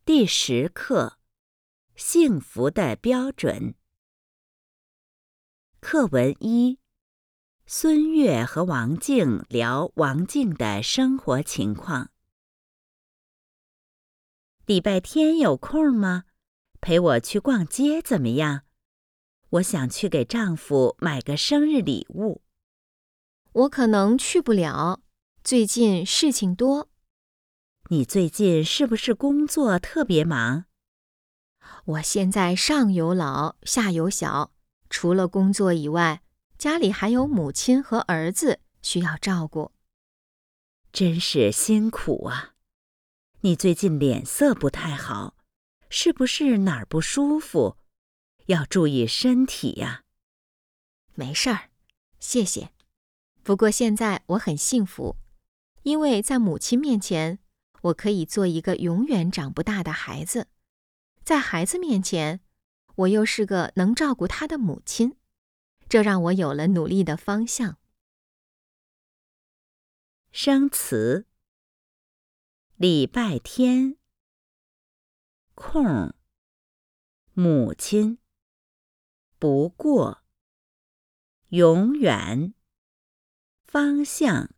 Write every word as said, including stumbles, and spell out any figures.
第十课：幸福的标准。课文一：孙悦和王静聊王静的生活情况。礼拜天有空吗？陪我去逛街怎么样？我想去给丈夫买个生日礼物。 我可能去不了，最近事情多。 你最近是不是工作特别忙？ 我现在上有老，下有小，除了工作以外，家里还有母亲和儿子需要照顾。 真是辛苦啊！你最近脸色不太好，是不是哪儿不舒服？要注意身体呀。 没事儿，谢谢。不过现在我很幸福，因为在母亲面前，我可以做一个永远长不大的孩子。在孩子面前，我又是个能照顾他的母亲，这让我有了努力的方向。 生词：礼拜天、空、母亲、不过、永远、方向。